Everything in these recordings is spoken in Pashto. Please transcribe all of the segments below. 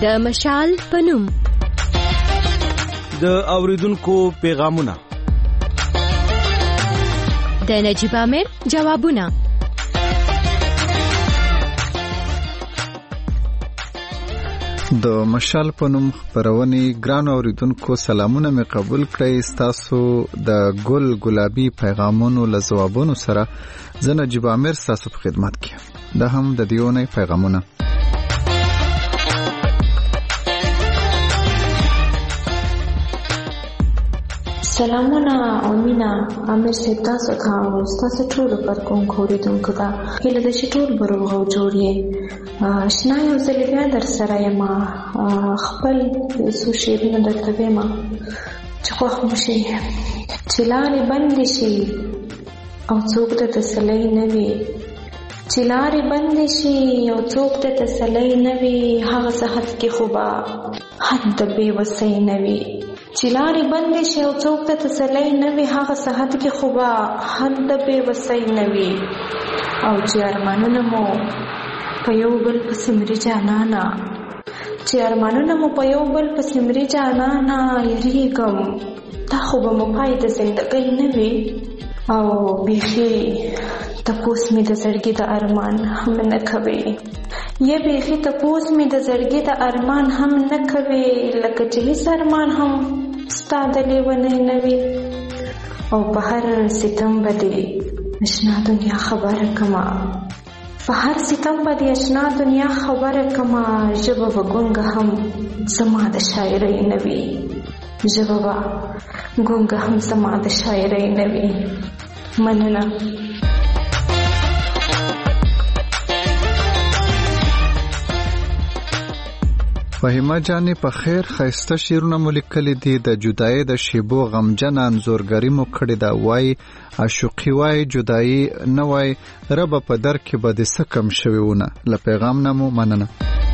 د مشال په نوم د اوریدونکو پیغامونه، د نجیب امیر جوابونه، د مشال په نوم خبرونې. ګران اوریدونکو سلامونه مې قبول کړئ. تاسو د ګل ګلابي پیغامونو له ځوابونو سره زه نجیب امیر تاسو په خدمت کې. دا هم د دیونې پیغامونه. سلامونه او مینا امیر صاحب تاسو ته او تاسو ټول پر کوم خوریدونکو ته هله د شټول بروغو جوړې شنا یو ځل بیا در سره یم. خپل څو شیرونه درته وایم چې خوښ مو شي، چې لارې بندې شي او څوک ته تسلی نه وي، چې لارې بندې شي او څوک ته تسلی نه وي، هغه صحت کې خو به حد د بېوسۍ نه وي، چې لارې بندې شي او څوک ته تسلی نه وي، هغه صحت کې خو به حد د بېوسۍ نه وي، او چې ارمانونه مو په یو بل پسې مري جانانه، چې ارمانونه مو په یو بل پسې مري جانانه، یریږم دا خو به مو پای د زندګۍ نه وي، او بیخي تپوس مې د زړګي د ارمان هم نه کوي، یا بیخي تپوس مې د زړګي د ارمان هم نه کوي، لکه چې هیڅ ارمان هم ستا د لیونۍ نه وي، او په هر ستم به دې اشنا دنیا خبره کما، په هر ستم به دې اشنا دنیا خبره کما، ژبه به ګونګه هم زما د شاعرۍ نه وي، ژبه به ګونګه هم زما د شاعرۍ نه وي. مننه. فهیمه جانې په خیر ښایسته شعرونه مو لیکلي دي. د جدایۍ د شیبو غمجن انځورګري مو کړې ده. وایي عاشقي وایي جدایي نه وایي، ربه په در کې به دې څه کم شوي ونه. له پیغام نه مو مننه.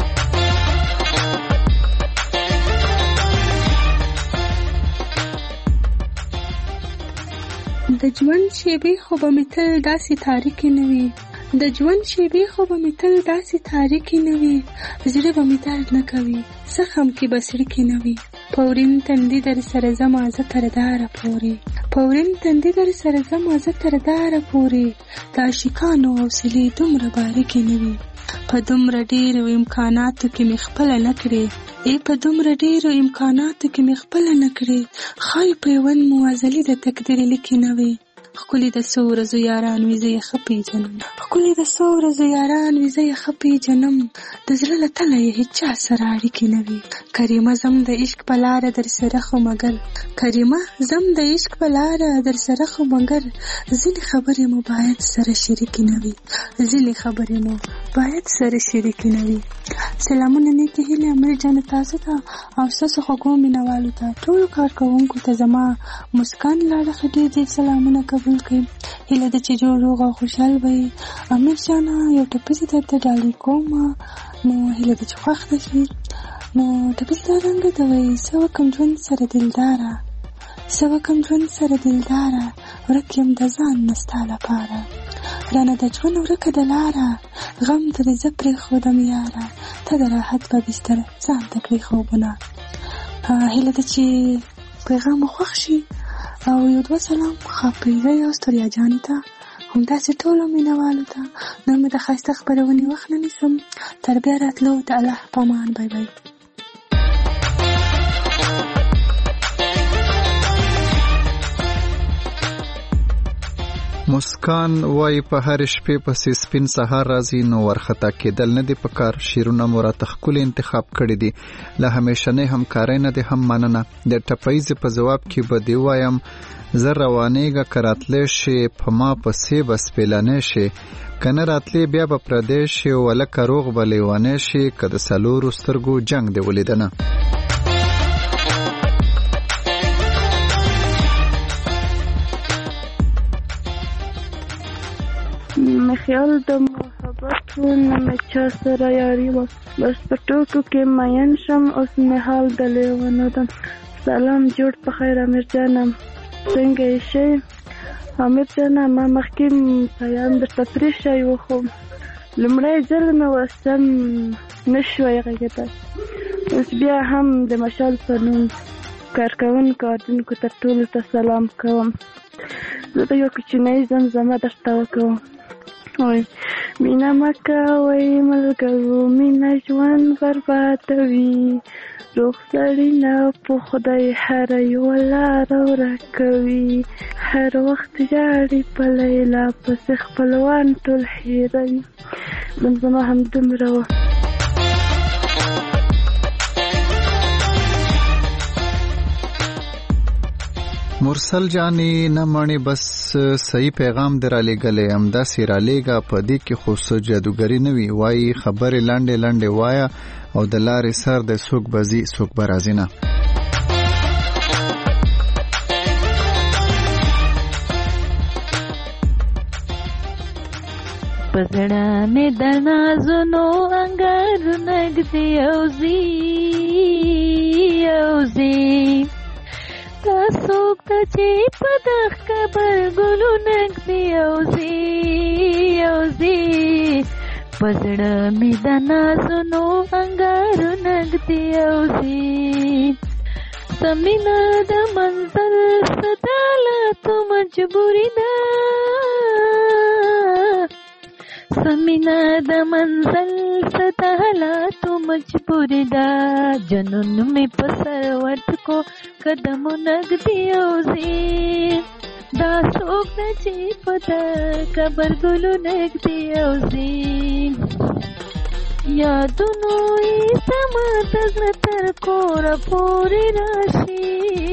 د ژوند شیبې خو به مې تل داسې تاریکې نه وي، د ژوند شیبې خو به مې تل داسې تاریکې نه وي، زړه به مې درد نه کوي، زخم کې به سړکې نه وي، پورین تندي در سره زما زه تر داره پورې، پورین تندي در سره زما زه تر داره پورې، د عاشقانو حوصلې دومره باریکې نه وي، په دومره ډېرو امکاناتو کې مې خپله نه کړې، په دومره ډېرو امکاناتو کې مې خپله نه کړې، ښایي پیوند مو ازلي د تقدیر لیکې نه وي، ښکلي د څو ورځو یاران وي زه یې ښه پېژنم، ښکلي د څو ورځو یاران وي زه یې ښه پېژنم، د زړه له تله یې هېچا سره اړیکې نه وي، کریمه زم د عشق په لاره در سره خو مګر، کریمه زم د عشق په لاره در سره خو مګر، ځینې خبرې مو باید سره شریکې نه وي، ځینې خبرې مو باید سره شریکې نه وي. سلامونه نیکې هیلې امیر جان تاسو ته او ستاسو خوږو مینوالو ته، ټولو کارکوونکو ته زما مسکان لاړه ډېر ډېر سلامونه قبول کړئ. هیله ده چې جوړ روغ او خوشحال به یې. امیر جانه یو ټپیزې درته ډالۍ کوم، نو هیله ده چې خوښ ده شي. نو ټپیزې دا رنګه ده وایي: څه وکم ژوند سره دلداره، څه وکم ژوند سره دلداره، ورک یم د ځان نه ستا لپاره، رانه د ژوند ورکه د لاره، غم ترې زه پرېښودم یاره، ته د راحت په بستر ځان ته کړې خوبونه. هیله ده چې پیغام مو خوښ شي. او یو دوه سلام خاپیزه او ستړیا جانې ته، همداسې ټولو مینوالو ته. نو مې د ښایسته خپرونې وخت نه نیسم، تر بیا راتلو د الله په امان. بای بای. مسکان وای په هر شپې پسې سپین سهار راځي، نو ورخطا کېدل نه دی پکار. شیرونه مو راته ښکلي انتخاب کړي دي، له همیشنۍ همکارۍ نه دی هم مننه. د ټپیزې په ځواب کې به دی وایم: زه روانېږه که راتلی شي، په ما پسې به سپېلنی شي، که نه راتلی بیا به پردی شي، ولکه روغ به لیونی شي، که د څلورو سترګو جنګ دی ولیدنه. خیال د محبت و نه چا سره یاري وه، بس په ټوکو کې مین شم، اوس مې حال د لیونو ده. سلام جوړ په خیر امیر جانم، څنګه یې شئ؟ امیر جانه ما مخکې پیام درته پرېښی و، خو لومړی ځل مې وسم نه شوی غږېدل، اوس بیا هم د مشال په نوم کارکوونکو اردونکو ته ټولو ته سلام کوم. زه به یو کوچنی زمزمه درته وکوم. وای مینه مه کوئ ملګرو، مینه ژوند بربادوي. روغ سړی نه په خدای هره یوه لاره ورکوي. هر وخت ژاړي په لیلا پسې خپلوان ټول هېروي. زمزمه همدومره وه. مرسل جانی نه مانی بس صحیح پیغام در علی گله همداسې را لیږه، په دې کې خو څه جادوګري نه وي. وایي خبرې لنډې لنډې وایه او د لارې سر د څوک به ځي څوک به راځي نه. په زړه مې د نازونو انګار نږدې اوزي دا څوک ده چې په دغ کبر ګلو نږدې اوزي په زړه مې د نازونو انګار نږدې اوزي. سمینه د منزل ستاله تو مجبوری ده، سمینه د منزل ستاله تو مجبوری ده. جنون می په سر ورت کو قدمو نږدې اوزي دا څوک ده چې په د قبر ګلو نږدې اوزي. یادونو یې زما د زړه تر کوره پورې راشي،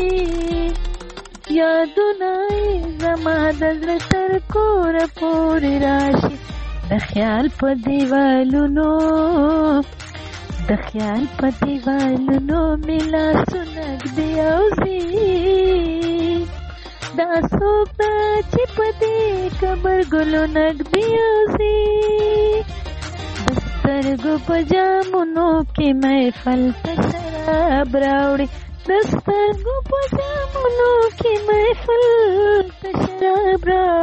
یادونه یې زما د زړه تر کوره پورې راشي. د خیال په دیوالونو مې لاسونه نږدې اوزي دا څوک ده چې په دې قبر ګلو نږدې اوزي. د سترګو په جامونو کې محفل ته شراب راوړي، د سترګو په جامونو کې محفل ته شراب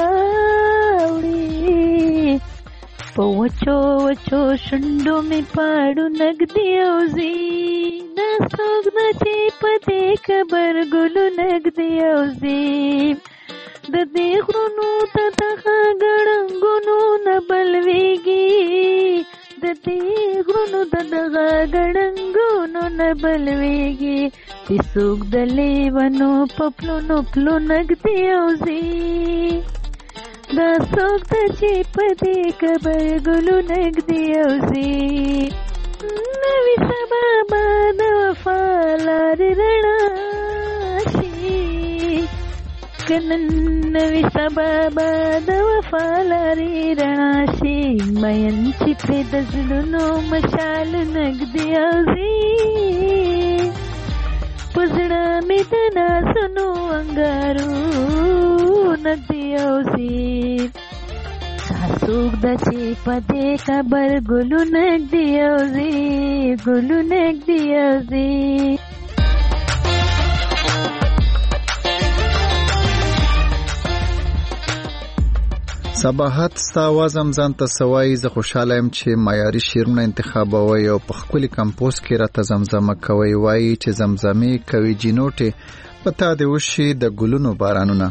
راوړي. په وچو شونډو مې پاړو نږدې اوزي دا څوک ده چې په دې قبر ګلو نږدې اوزي. د دې غرونو ته دغه ګړنګونو نه بلويږي، د دې غرونو ته دغه ګړنګونو نه بلويږي. چې څوک د لیونو په پلو نږدې اوزي دا څوک ده چې په دې قبر ګلو نږدې اوزي. نوی سبا به د وفا لارې رڼا شي، که نن نوی سبا به د وفا لارې رڼا شي. مین چې پرې د زړونو مشال نږدې اوزي په زړه مې د نازونو انګارو نږدې اوزي. دا څوک ده چې په دې قبر ګلو نږدې اوزي. صباحت ستا آواز هم ځان ته سوایي. زه خوشحاله یم چې معیاري شعرونه انتخابوئ او په ښکلي کمپوز کې راته زمزمه کوئ. وایي چې زمزمې کوي جینوټې په تا دې وشي د ګلونو بارانونه.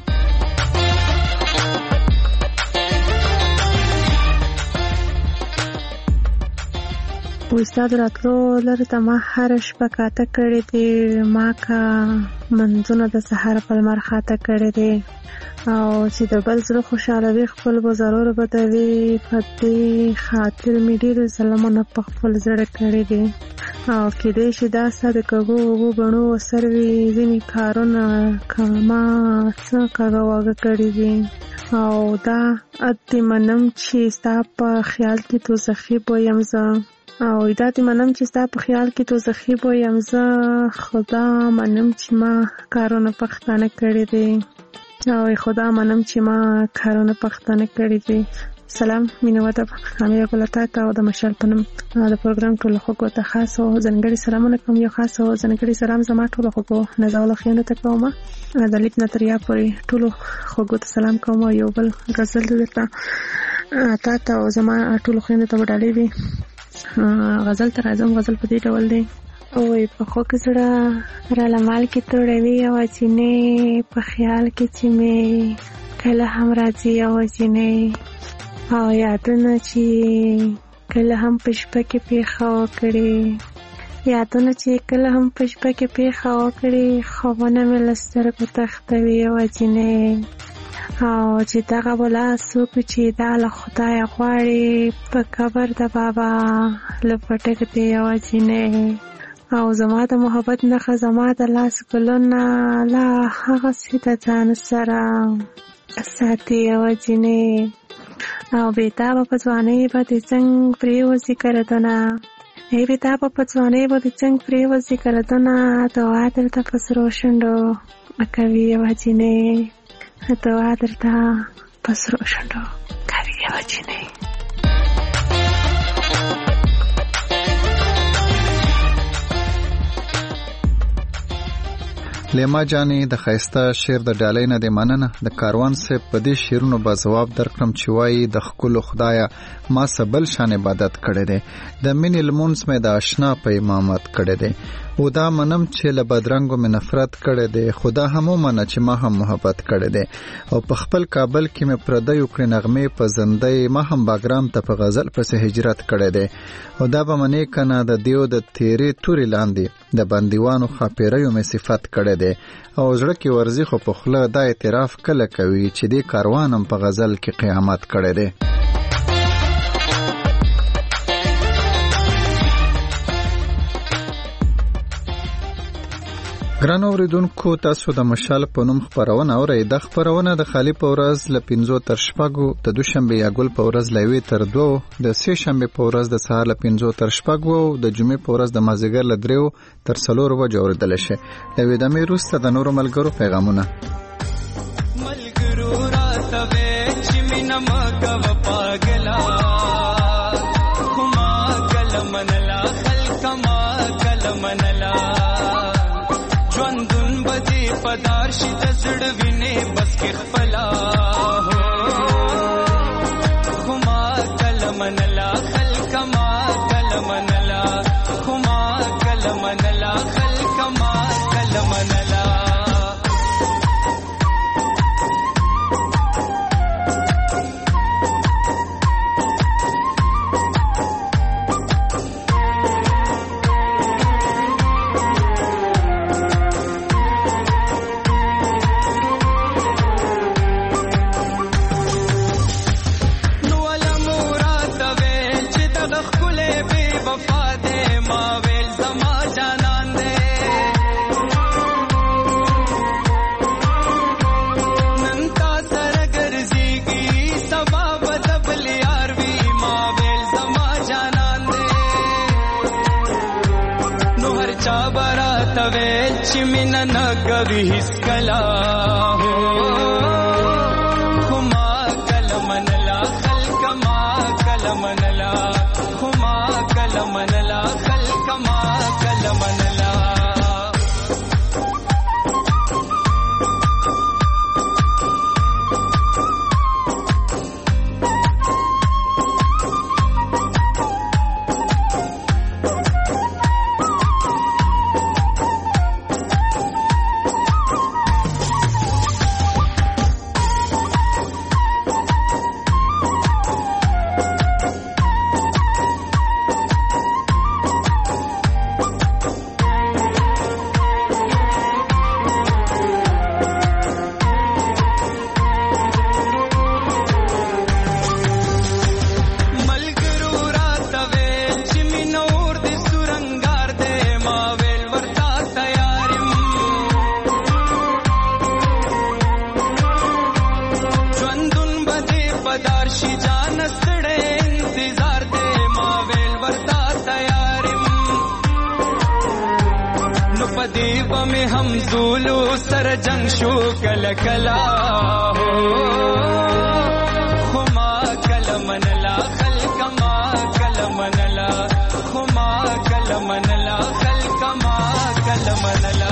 استاد راتلو لره ته ما هر شپه کاته کړې دي، ما کا منځونه د سحر په لمر خاته کړې دي، او چې د بل زړه خوشحالوي خپل به ضرور بدوي. په دې خاطر مې ډېر ظلمونه په خپل زړه کړې دي، او کېدای شي دا ستا د کږو اوبو بڼو اثر وي. ځینې کارونه ما څه کږه واږه کړي دي، او دا ادې منم چې ستا په خیال کې دوزخي بویم زه، او دا دې منم چې ستا په خیال کې دوزخي بویم زه. خدا منم چې ما کارونه پښتانه کړي دي، او خدا منم چې ما کارونه پښتانه کړي دي. سلام مینوته امیر ګلتا او د مشال پنم د پروګرام ټول خلکو ته خاص او ځنګړي سلامونه کوم. یو خاص او ځنګړي سلام زما ټول خلکو نه زاول خیانت کوم، د لیک نتریا پورې ټول خلکو ته سلام کوم. یو بل غزل درته تا او زما ټول خیانت ته وډالې وي. غزل تر اعظم غزل په دې ډول دی وای په خو کې زړه را لمال کې توړوي او چینه په خیال کې چې مې کله هم راځي او چینه او یادونه چې کله هم په شپه کې پیښه وکړي یادونه چې کله هم په شپه کې پیښه وکړي خوبونه مې له سترګو تښتوي او چینه او چې دغه بلا څوک چې دا له خدایه غواړي په قبر د بابا له پټک دی او چینه او زما د محبت نښه زما د لاس ګلونه لا هغسې د ځان سره ساتي او چینه او بېتابه په ځوانۍ به د څنګ پرېوځي کردونه ای بېتابه په ځوانۍ به د څنګ پرېوځي کردونه دعا درته په سرو شونډو کوي او چینه دعا درته په سرو شونډو کوي او چینه لیما جانې د ښایسته شعر د ډالۍ نه دې مننه. د کاروان صاحب په دې شعرونو به ځواب درکړم چې وایي د ښکلو خدایه ما څه بل شان عبادت کړی دی، د مینې لمونځ مې د اشنا په امامت کړی دی، او دا منم چې له بدرنګو مې نفرت کړی دی، خو دا هم ومنه چې ما هم محبت کړی دی، او په خپل کابل کې مې پردیو کړې نغمې په زندۍ، ما هم باګرام ته په غزل پسې هجرت کړی دی، او دا به منې که نه د دیو د تیرې تورې لاندې د بندیوانو خاپیریو مې صفت کړی دی، او زړه کې ورزي خو په خوله دا اعتراف کله کوي چې دې کاروانم په غزل کې قیامت کړی دی. ګران اوریدونکو، تاسو د مشال په نوم خپرونه اورئ. د خپرونه د خالی په ورځ له 5 تر 6، د دوشنبه یا ګل په ورځ له 1 تر 2، د سه شنبه په ورځ د سهار له 5 تر 6 او د جمعې په ورځ د مازیګر له 3 تر 4 بجې اوریدل شي. د ویدمې وروسته د نورو ملګرو پیغامونه. ملګرو راته چې مینا مګو پاګلا خما کلمنلا خلک ما کلمنلا ژوندون بدی پدار شي د زړه وینې بس کې خپلا هو خما کلمنلا خلک ما کلمنلا خما کلمنلا خلک ما کلمنلا चिमिना न कभी हिस्कला हो खुमा कलमनला खलकमा कलमनला खुमा कलमनला खलकमा कलमनला में हम ज़ूलू सर जंग शो कल कला हो खुमा कलमनला खलकमा कलमनला खुमा कलमनला खलकमा कलमनला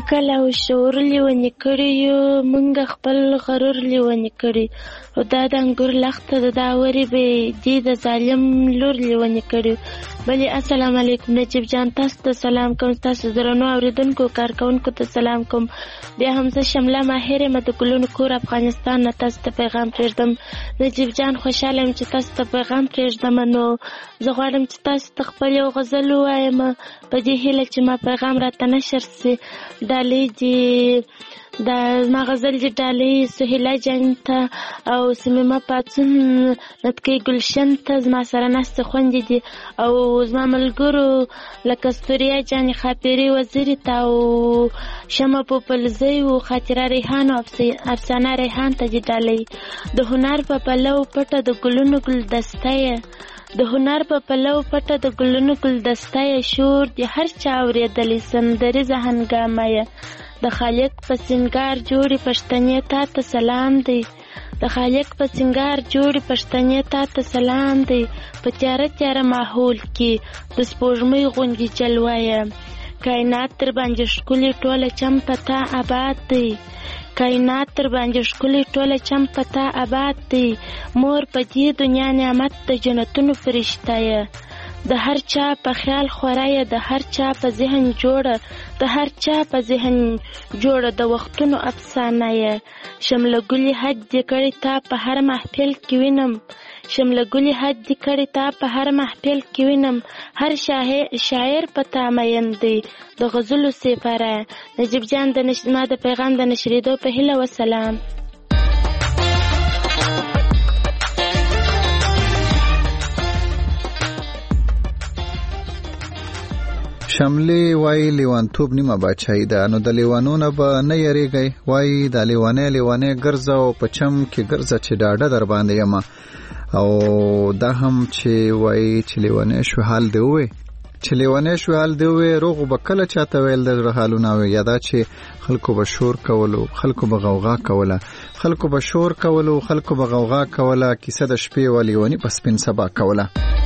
کله او شعور لیونې کړي یو موږ خپل غرور لیونې کړي او دا د انګور لخته د داوري به دې د ظالم لور لیونې کړي. بلې السلام علیکم نجیب جان، تاسو ته سلام کوم، تاسو درنو اوریدونکو کارکونکو ته سلام کوم. بیا هم زه شمله ماهر یم د ګلونو کور افغانستان نه تاسو ته پیغام پرېږدم. نجیب جان خوشحاله یم چې تاسو ته پیغام پرېږدم، نو زه غواړم چې تاسو ته خپل یو غزل ووایم په دې هیله چې ما پیغام راته نشر سي. ډالۍ دي دا زما غزل دي ډالۍ سهیلا جان ته او سمیمه پاڅون نتکۍ ګلشن ته زما سره ناستې خوندې دي او زما ملګرو لکه ستوریا جانې خاپیري وزیري ته او شمه پوپلزۍ و خاطره ریحان او افسانه ریحان ته دي ډالۍ. د هنر په پلو پټه د ګلونو ګلدسته یې، د هنر په پلو پټه د ګلونو ګلدسته یې، شور د هر چا اورېدلی سندریزه هنګامه یې. د خالق په سنگار جوړې پښتنې تا ته سلام دی، د خالق په سنگار جوړې پښتنې تا ته سلام دی. په تیاره تیاره ماحول کې د سپوږمۍ غوندې جلوه یې، کائنات تر باندې ښکلې ټوله چم په تا آباد دی، کائنات تر باندې ښکلې ټوله چم په تا آباد دی. مور په دې دنیا نعمت د جنتونو فرشته یې، د هر چا په خیال خورا یې، د هر چا په ذهن جوړه، د هر چا په ذهن جوړه د وختونو افسانه یې. شمله ګلي حد دې کړی تا په هر محفل کې وینم، شمله ګلي حد دې کړی تا په هر محفل کې وینم. هر شاعر په تا مین دی د غزلو سپاره. نجیب جان ما د پیغام د نشریدو په هیله وسلام. شملې وای لیوانتوب نیمه باچای ده، نو د لیوانو نه به نه یریږئ. وای دا لیوانې ګرځه او په چم کې ګرځه چې ډاډه در باندې یمه. او دا هم چې وای چې لیوانې شو حال دی وې، چې لیوانې شو حال دی وې، روغ به کله چاته ویل د زړه حالونه وې. یا دا چې خلکو به شور کولو، خلکو به غوغا کوله، خلکو به شور کولو، خلکو به غوغا کوله، کیسه د شپې و لیوانې په سپین سبا کوله.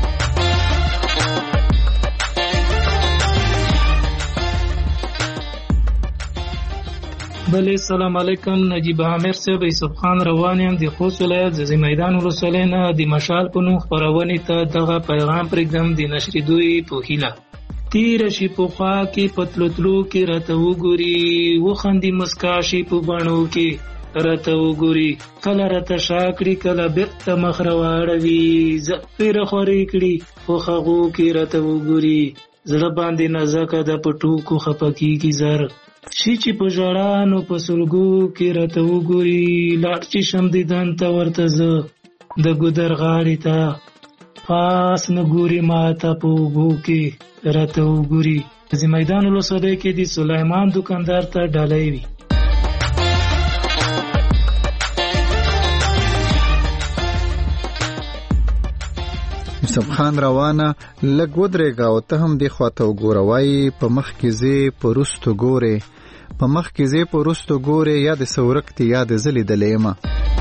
بله السلام علیکم. نجیب عامر صاحب یوسف خان روان یم د خوست ولایت ززی میدان ولسوالۍ نه د مشال په نوم خپرونې ته دغه پیغام پرېږدم د نشریدوی په هیله. تیره شي په خوا کې په تلو تلو کې راته وګوري، وخندي مسکا شي په بڼو کې راته وګوري، کله راته شا کړي کله بېرته مخ راواړوي، زپېره خورې کړي په هغو کې راته وګوري، زړه باندې نازکه ده په ټوکو خفه کېږي زر شي چې په ژړا نو په سلګو کې راته وګوري، لاړ چې شم دیدن ته ورته زه د ګودر غاړې ته، پاس نه ګوري ما ته په اوبو کې راته وګوري. زه میدان ولسوالۍ کې د سلیمان دکاندار ته ډالۍ وي. یوسف خان روانه لږ ودرېږه او ته هم دې خواته وګوره. وایي په مخ کې ځې په وروستو ګورې، په مخ کې ځې په وروستو ګورې، یا د سورک دي یا د زه لیدلی یمه.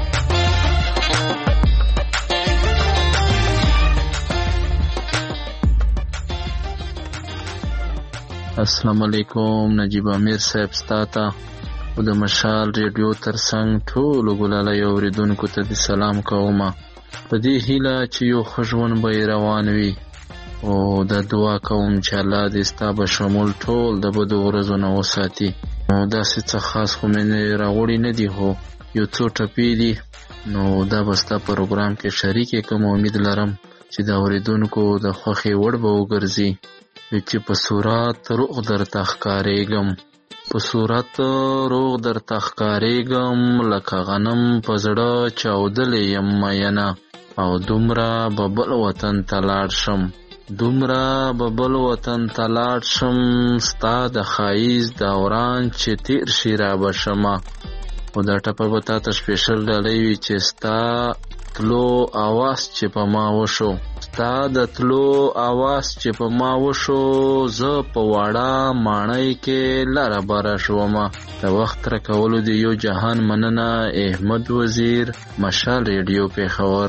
السلام علیکم. نجیب امیر صاحب ستا ته او د مشال ریډیو ترڅنګ ټولو ګلالی اورېدونکو ته د سلام کومه، په دې هیله چې یو ښه ژوند به یې روان وي او دا دعا کوم چې الله دې ستا به شمول ټول د بدو ورځو نه وساتي. نو داسې څه خاص خو مې راغوړي نه دي، خو یو څو ټپې دي، نو دا به ستا پروګرام کې شریک کوم. امید لرم چې د اورېدونکو د خوښې وړ به وګرځي. چې په صورت روغ درته ښکارېږم، په صورت روغ درته ښکارېږم، لکه غنم په زړه چاودلې یم مینه، او دومره به بل وطن ته لاړ شم، دومره به بل وطن ته لاړ شم، ستا د ښایست دوران چې تیر شي را به شمه. او دا ټپه به تا ته سپیشل ډالۍ وي چې ستا تلو اواز چې په ما وشو، ستا د تلو اواز چې په ما وشو، زه په واړه ماڼۍ کې لاره باره شومه. د وخت راکولو د یو جهان مننه. احمد وزیر، مشال ریډیو پېښور.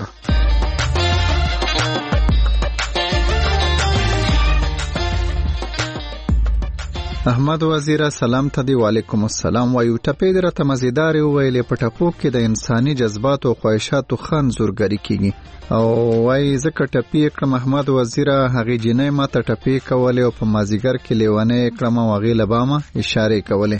احمد وزیره سلام ته دی وعلیکم السلام وایو ټپې درته مزیدار ویلې په ټپو کې د انساني جذبات او خواهشاتو خان زورګری کیږي او وای زکه ټپې کړم احمد وزیره هغه جنې ما ته ټپې کولې او په مازیګر کې لیوانه کړم او هغه لبامه اشاره کولې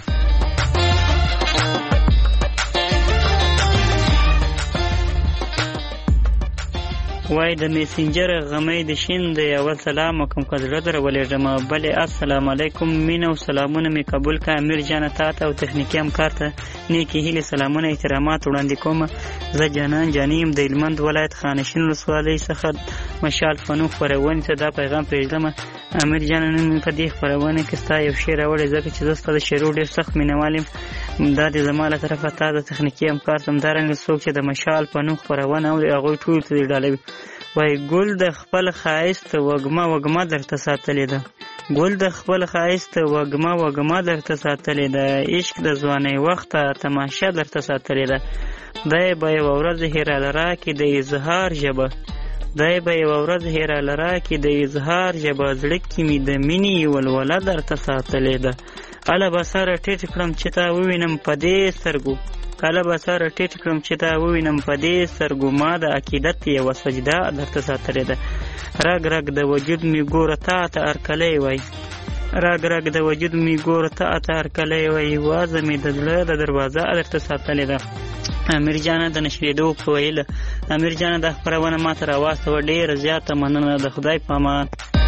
وای د میسنجر غمې د شین د اول سلام کوم کړه درولې جما بل السلام علیکم مين او سلامونه می قبول کا امیر جان ته او تخنیکی همکار ته نیکی هیله سلامونه احترامات وړاندې کوم زه جانان جانیم د هلمند ولایت خانشین رسوالۍ څخه مشال فنو خورونی ته دا پیغام پرېږدم امیر جان نن په دې خورونه کې ستا یو شعر اورې ځکه چې زه ستاسو شعر ډېر سخت مینوالم دا د زماله طرفه تا د تخنیکی همکار تم دارنګ څوک چې د مشال فنو خورونه او هغه ټول ته ډالوي وای ګل د خپل خایست وګما درته ساتلې ده ګل د خپل خایست وګما درته ساتلې ده عشق د ځواني وخت تماشا درته ساتلې ده دای به ورځ هیر لرا کې د اظهار ژبه دای به ورځ هیر لرا کې د اظهار ژبه زړه کې می د مینی ولوله درته ساتلې ده اله بسر ټیټ کړم چې تا ووینم په دې سترګو کله به سره ټیټ کړم چې تا ووینم په دې سترګو ما د عقیدت یوه سجده درته ساتلې ده رګ رګ د وجود می ګوره تا ته هرکلی وای رګ رګ د وجود می ګوره تا ته هرکلی وای وازه مې د زړه د دروازه درته ساتلې ده امیر جانه د نشریدو په ویله امیر جانه د خپرونه ما ته راواستوه ډېره زیاته مننه د خدای په امان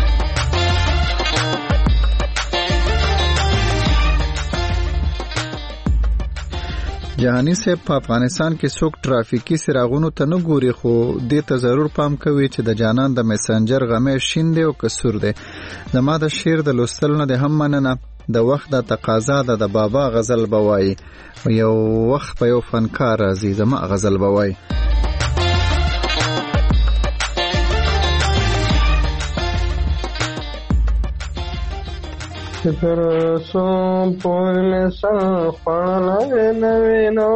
جهانی صاحب په افغانستان کې څوک ټرافیکي سراغونو ته نه ګوري خو دې ته ضرور پام کوي چې د جانان د میسنجر غمې شین دی او کسور دی زما د شعر د لوستلو نه د هم مننه د وخت د تقاضا د بابا غزل بوای یو وخت په یو فنکار راځي زما غزل بوای پر سو پول میں سخوانا نوینو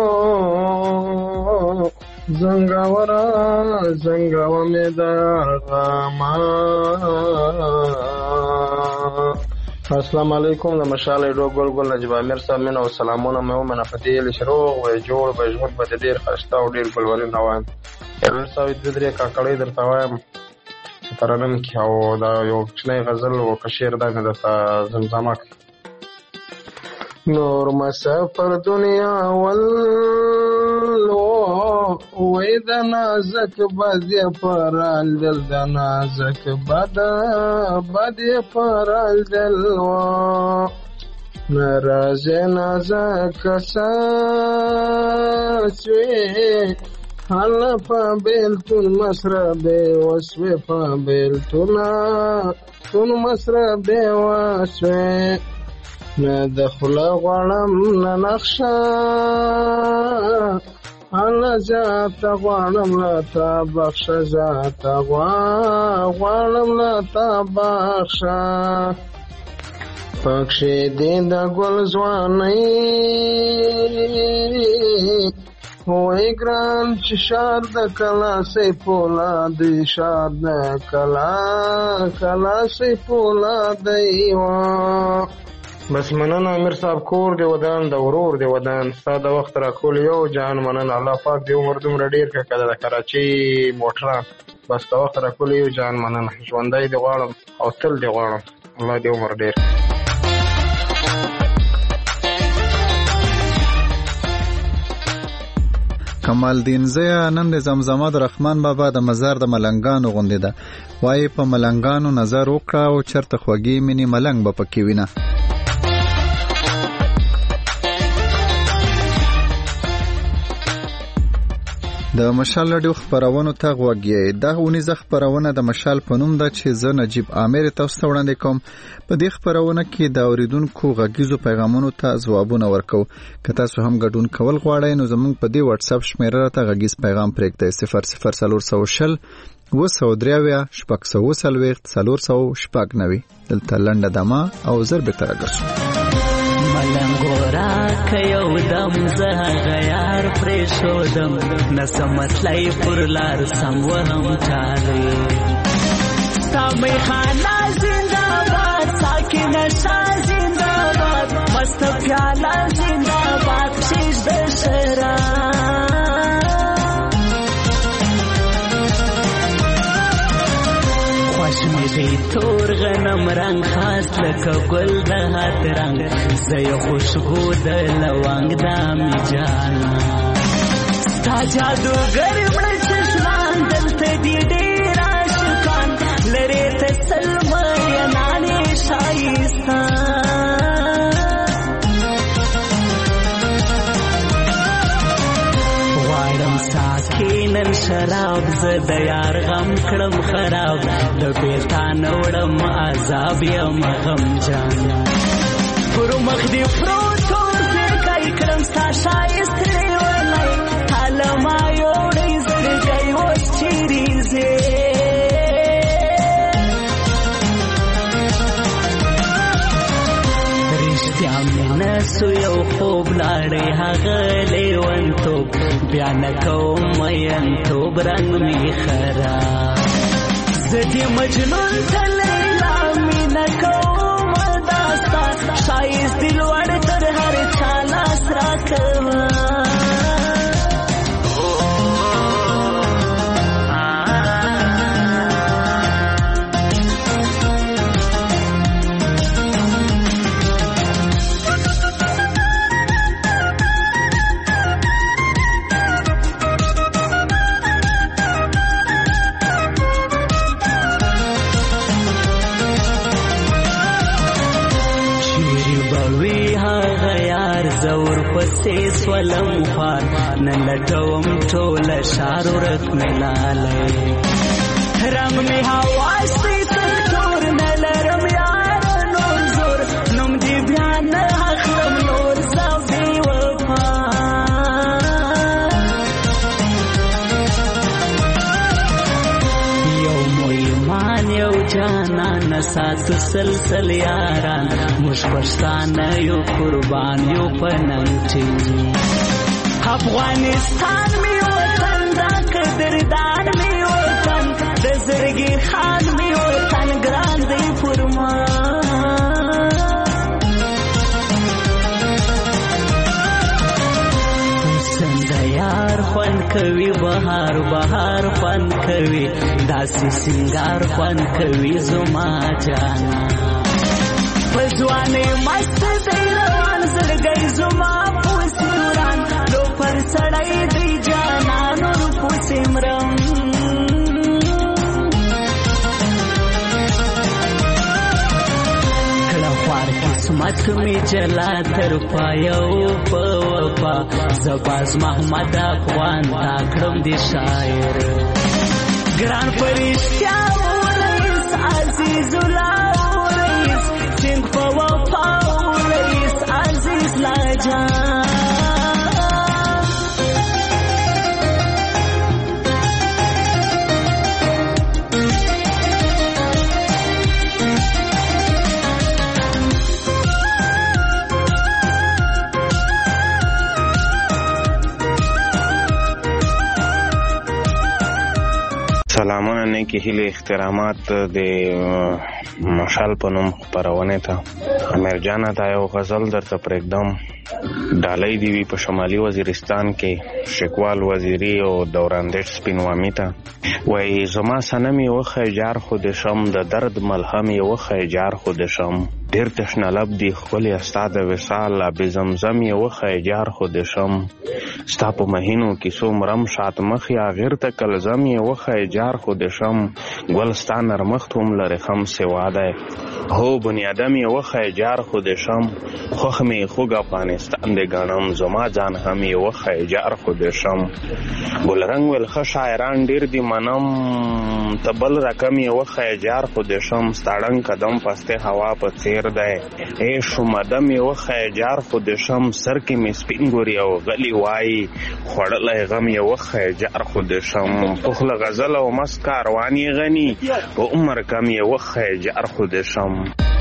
زنگاورا میں در غاما السلام علیکم د مشال ډو ګل ګل نجیب امیر صاحب منو سلامونه مې ومنه پدې لشروغ و جوړ به ژوند به ډیر خسته او ډیر ګلولې روان امیر صاحب د درې کاکړې درته وایم ترنم کې او دا یو څنګه غزل او کشیر دا نه د زمزمه نور مسافر دنیا ول وې د نازک بادې پرال دل د نازک بادې پرال دل ناراضه نازک ساسوي حالا پا بیلتون مسربه وسوه پا بیلتونا تون مسربه وسوه ندخلا غوانم ننخشا حالا زیاتا غوانم لتا بخشا زیاتا غوانم لتا بخشا پکشی دین دا گل زوانی وای ګران چې شار د کلا سي پولا دی شار د کلا سي پولا دی وا بس مننه امیر صاحب کور دی ودان د ورور دی ودان ساده وخت را کول یو جان مننه الله پاک دی عمر دومره ډیر کړه د کراچي موټر بس دا وخت را کول یو جان مننه ژوندۍ دی غواړم او تل دی غواړم الله دی عمر ډیر کمال دین زیا نن د زمزمه د رحمان بابا د مزار د ملنګانو غوندې ده وای په ملنګانو نظر وکړه او چرته خوږی منی ملنګ به پکې وینه د مشال رادیو خبرونو ته غوږی دا ونیزه خبرونه د مشال په نوم ده چې زه نجیب عامر تاسو ته وړاندې کوم په دې خبرونه کې د اوریدونکو غږیزو پیغامونو ته ځوابونه ورکو که تاسو هم ګډون کول غواړئ نو زموږ په دې واتس اپ شمیره ته غږیز پیغام پرېږدئ 00400 203 490 دلته لنډه دمه او زر به تر راګرځو ملنګورا کيو دم زه غيار پرېښودم نسمتلای پر لار سمورم چاري سامي خانا زنده‌باد ساکن شاه زنده‌باد مست پیاله زنده‌باد شیش د شراب خوش می دی تور غنم رنگ خاص لکه ګل د هات رنگ زه یې خوشبو د لونګ د می جانا ستا جادوګر مړه چشمان دلته دی ډېر عاشقان لرې ته سلمینانې ښایسته غواړم ساقي نن شراب زه د یار غم کړم خراب د بیلتانه وړم عذاب یم غمجان پر مخ دې پروت تور زړګی کړم ستا ښایست لیونی هله ما یوړی زړګی اوس چیرې ځې رښتیا مې نه سو یو خوب لاړی هغه لیونتوب بیا نه کوم مینتوب رنګ مې خراب زه دې مجنون ته لیلا مینه کوم دا ستا ښایست دې لوړ تر هر چا لاس راکوه زور پسې سولم خوار نن لټوم ټوله ښار ورک مې لالی رنګ مې هواستی تک تور نه لرم یاره نور زور نوم دې بیا نه اخلم نور زه بې وفا یو مو ایمان یو جانان ساتو سلسل یاران موږ پښتانه یو قربان یو په ننګ ټینګ افغانستان مې وطن دا قدردان مې وطن د زړګي خان مې وطن ګران دی پر ما څنګه یار خوند کوي بهار بهار خوند کوي داسې سنگار خوند کوي زما جانا په ځوانۍ مست دی روان زړګی زما پوس دوران لو پر سړی دی جانا نور پوسې مرم کله خوار قسمت می جلا تر پایو په وفا زباز محمد افغان تا کړم دی شاعر ګران پرشتیا ورئیس عزیز الله ورئیس ټینګ په وفا ورئیس عزیز لاجان سلامونه نیکی هیله احترامات د مشال په نوم خپرونې ته امیر جانه ته یو غزل درته پرېږدم ډالۍ دی وي په شمالي وزیرستان کې شکوال وزیری او دوراندیش سپینوامی ته وایي زما صنم یې وښی جار خو د شم د درد ملهم یې وښی جار خو د شم ډېر تشنه لب دی ښکلې ستا د وصال آب زمزم یې وښی جار خو د شم ستا په مهینو کیسو مرم شات مخ یا غیر ته کلزم یې وښی جار خو د شم ګل ستا نرمښت هم لرې خم سوا دی هو بنیادم یې وښی جار خو د شم خوښ مې خوږ افغانستان د ګڼم زما ځان هم یې وښی جار خو د شم ګلرنګ ویل ښه شاعران ډېر دي منم ته بل رقم یې وښی جار خو د شم ستا ړنګ قدم پستې هوا په څېر دی ای شومدم یې وښی جار خو د شم سر کې مې سپین ګوري او غلی وایي خوړلی غم یې وښی جار خو د شم پخله غزل او مست کاروان یې غني په عمر کم یې وښی جار خو د شم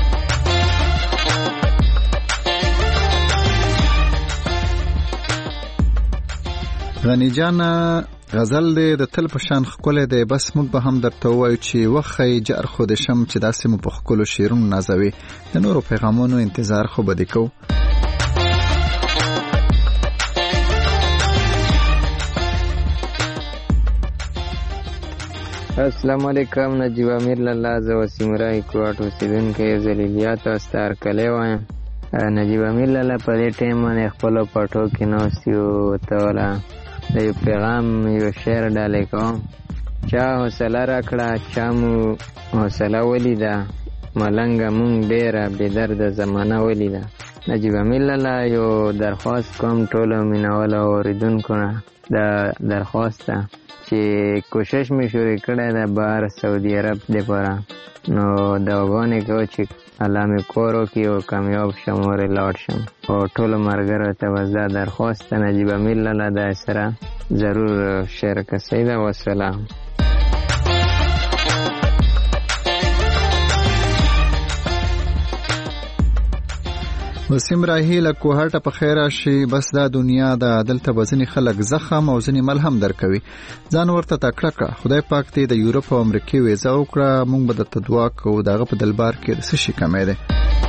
غنی جانا غزل دی د تل په شان ښکلی دی بس موږ به هم درته ووایو چې وښی جار خو د شم چې داسې مو په ښکلو شعرونو نازوي د نورو پیغامونو انتظار خو به دې کوو السلام علیکم. نجیب امیر لاله، زه وسیم رای کوټ اوسیدونکی ذلیلیات او ستار کلی وایم. نجیب امیر لاله په دې ټایم باندې خپلو پټو کې ناست یو، ته والا د یو پیغام یو شعر ډالۍ کوم. چا حوصله راکړه چا مو حوصله ولیده، ملنګه مونږ ډېره بېدرده زمانه ولیده. نجیب امیر لاله یو درخواست کوم ټولو مینهوالو اورېدونکو نه، دا درخواست ده چې کوشش مې شروع کړی ده بهر سعودي عرب دپاره، نو دعاګانې کوو چې الله مې کور وکړي او کامیاب شم او لاړ شم. او ټولو ملګرو ته بس دا درخواست ده، نجیب امیر لاله دا سره ضرور شیر کسی ده. وسلام. وسیم راهی له کوهاټه په خیر راشي. بس دا دنیا ده، دلته به ځینې خلک زخم او ځینې ملهم درکوي. ځان ورته تکړه کړه، خدای پاک دې د یورپ او امریکې ویزه وکړه، موږ به درته دعا کوو. د هغه په دلبار کې د څه شي کمی دی.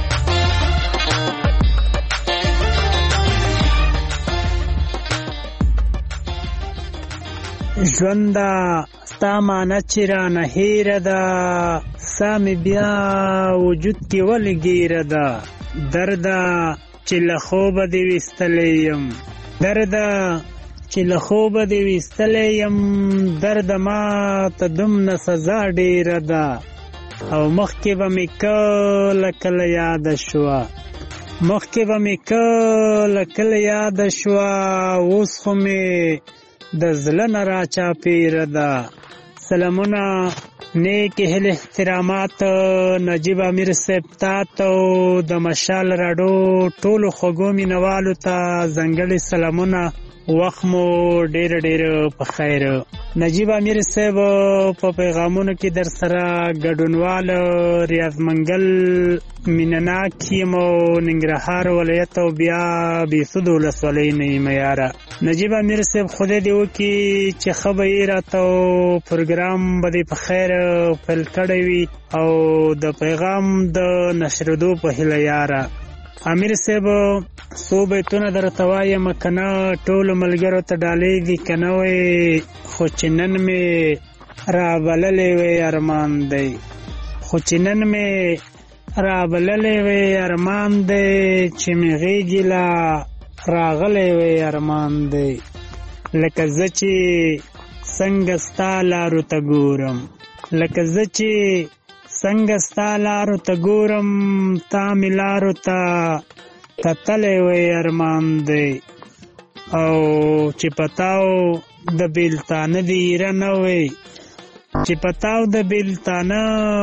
ژونده ستا معنی چې رانه هیره ده، ساه مې بیا وجود کې ولې ګیره ده. درده چې له خوبه دې ویستلی یم، درده چې له خوبه دې ویستلی یم، درده ما ته دومره سزا ډېره ده. او مخکې به مې کله کله یاده شوه، مخکې به مې کله کله یاده شوه، اوس خو مې د زړه نه راچاپېره ده. سلامونه، نیک هیلې، احترامات نجیب امیر صاحب ته او د مشال راډیو ټولو خوږو مینوالو ته ځانګړي سلامونه. وخت مو ډېر ډېر په خیر. نجیب امیر صاحب په پیغامونو کې در سره ګډونوال ریاض منګل مینناک یم او ننګرهار ولایت او بیا بیسود ولسوالۍ نه یم یاره. نجیب امیر صاحب خدای دې وکړي چې ښه به یې راته پروګرام به دې په خیر پیل کړی وي او د پیغام د نشرېدو په هیله یاره. امیر صاحب څو بیتونه درته وایم که نه، ټولو ملګرو ته ډالۍ دي که نه وی، خو چې نن مې رابللی وی ارمان دی، خو چې نن مې رابللی وی ارمان دی، چې مې غېږې لا راغلی وی ارمان دی. لکه زه چې څنګه ستا لارو ته ګورم، لکه زه چې څنګه ستا لارو ته ګورم، تا مې لارو ته کتلی وی ارمان دی. او چې پتاو د بیلتانه د ایره نه وی، چې پتاو د بیلتانه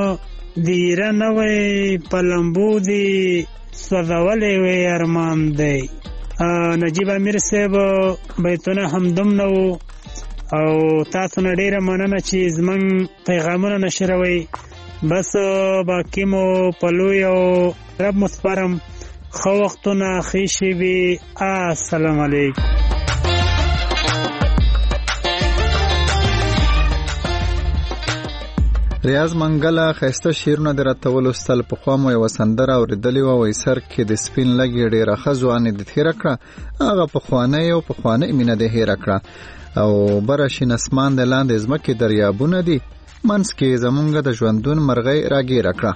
د ایره نه وی، په لمبو دې سوځولی وی ارمان دی. نجیب امیر صاحب بیتونه همدوم نه وو او تاسو نه ډېره مننه چې زموږ پیغامونه نشروئ. بس باقی مو په لوی او رب مو سپارم. ښه وختونه، ښې شېبې. السلام علیکم. ریاض منګله ښایسته شعرونه دې راته ولوستل. پخوا مو یوه سندره اورېدلې وه، وایي سر کې د سپین لږې ډېره ښه ځواني دې تېره کړه، هغه پخوانی او پخوانۍ مینه دې هېره کړه. او بره شین اسمان د لاندې ځمکې دریابونه دي، منځ کې زمونږ د ژوندون مرغۍ راګیره کړه.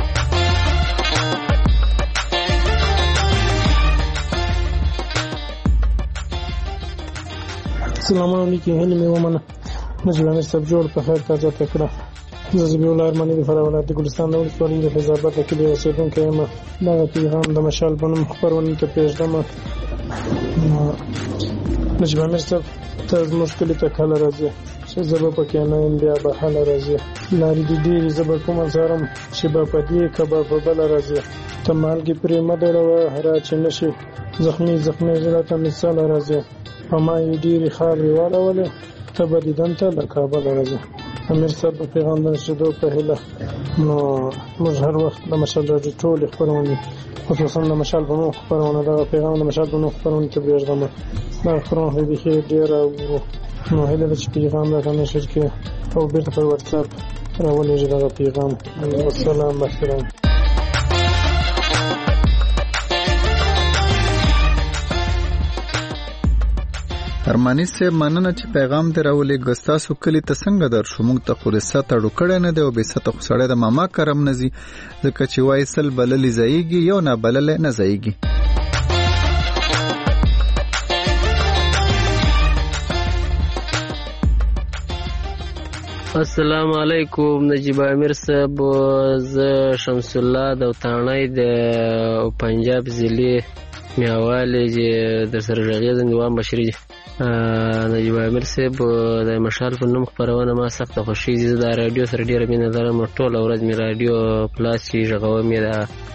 السلام علیکم. هیله مې ومنه. نجیب امیر صاحب جوړ په خیر تازه کړه. زه زبیح الله ارماني د فراه ولایت ګلستان د ولسوالۍ د فیض آباد د کلي اوسېدونکی یم. دغه پیغام د مشال په نوم خپرونې ته پرېږدم. نجیب امیر صاحب ته زموږ کلي ته کله راځي چې زه به پکې نه یم، بیا به هله راځي. لارې دې ډېرې زه به کومه څارم چې به په دې که به په بله راځي. ته مالګې پرې مه ډېروه، را چې نه شي زخمي زخمي زړه ته مې سله راځي. په ما یې ډېرې خاورې واړولې، ته به دیدن ته له کابله راځي. امیر صاحب په پیغام د نشریدو په هیله، نو موږ هر وخت د مشال راډیو ټولې خپرونې، خصوصا د مشال په نوم خپرونه، دغه پیغام د مشال په نوم خپرونې ته پرېږدم. دغه خپرونه خو بیخي ډېره ورو، نو هیله ده چې پیغام راته نشر کړي او بېرته پر وټساپ راولېږي دغه پیغام. والسلام بخیران. ارمانی صاحب مننه چې پیغام دې راولې ګستاسو کلی ته څنګه در شو موږ ته خو رسه تړو کړی نه دی او بې سطح خو سړی د ماما کرم نه ځي ځکه چې وایي سل بللې ځایږي یو نه بللی نه ځایږي. السلام علیکم نجیب امیر صاحب، زه شمس الله د وطانۍ د پنجاب ضلع میاوالی چې در سره غږیږم دیوان بشري. نجیب امیر صاحب د مشال په نوم خپرونه ما سخته خوښیږي. زه د راډیو سره ډېره مینه لرم، ټوله ورځ مې راډیو پلاس چې غږوم یې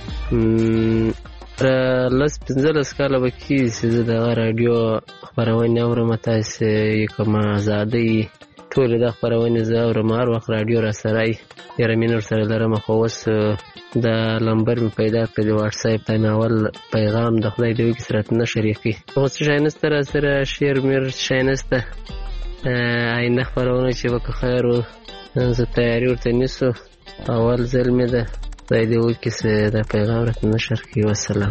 لس 15 کاله به کېږي چې زه دغه راډیو خپرونې اورم. تاسې یې کومه ازادۍ ټولې دا خپرونې زه اورم، هر وخت راډیو را سره ای ډېره مینه ورسره لرم. خو اوس دا لمبر مې پیدا کړی د واټساپ ته مې اول پیغام د خدای د وکي سره نه شریکي. خو څه شی نسته را سره شیر میر شی نسته. آینده خپرونه چې به که خیر و زه تیاري ورته نیسو. اول ځل مې ده خدای د وکي سره دا پیغام راته نشر کړي. والسلام.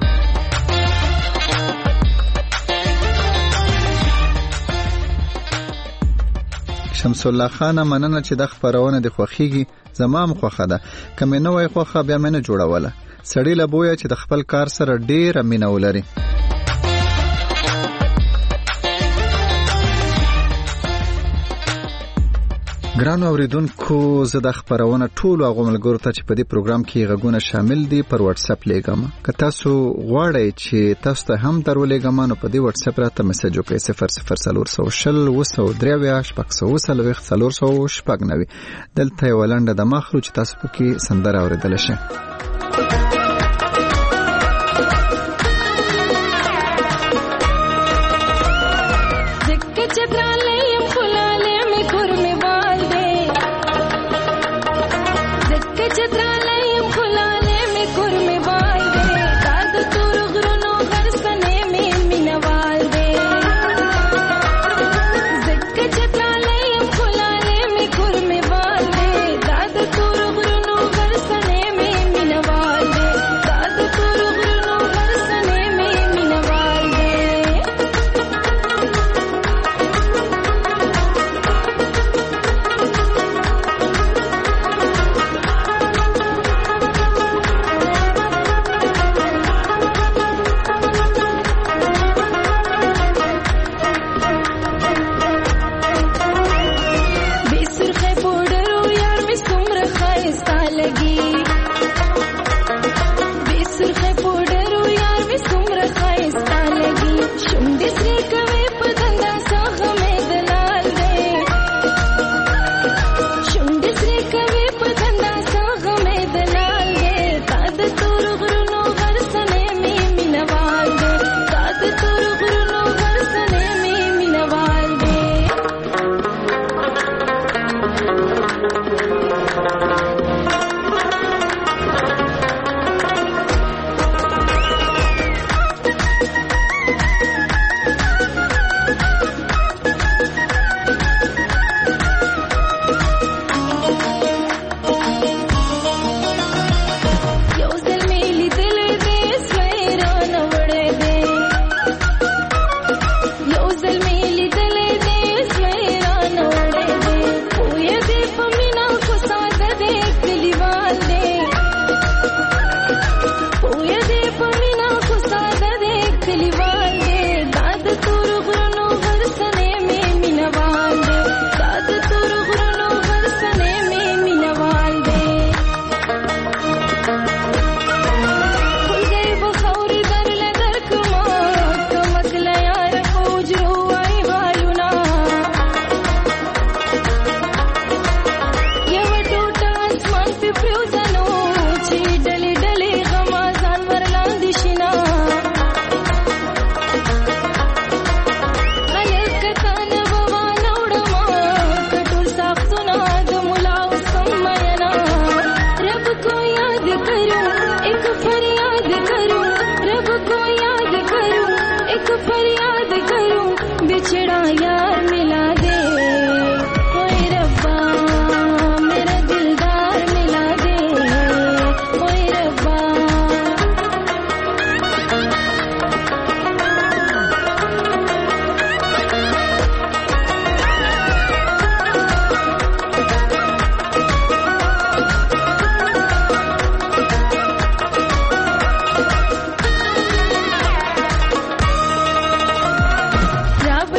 شمس الله خان مننه چې د خبرونه د خوخيږي زمام خوخه ده کمه نه وای خوخه بیا مې نه جوړوله سړی له بویا چې د خپل کار سره ډېر مینه ولري. ګرانو اوریدونکو زه د خبرونه ټولو هغه ملګرو ته چې په دې پروګرام کې غږونه شامل دي پر واتس اپ لګم. که تاسو غواړئ چې تاسو ته هم درولېږم نو په دې واتس اپ راته میسج وکړئ 0040 دلته یو لنډه د مخرو چې تاسو پکې سندره اوریدل شئ. Minawal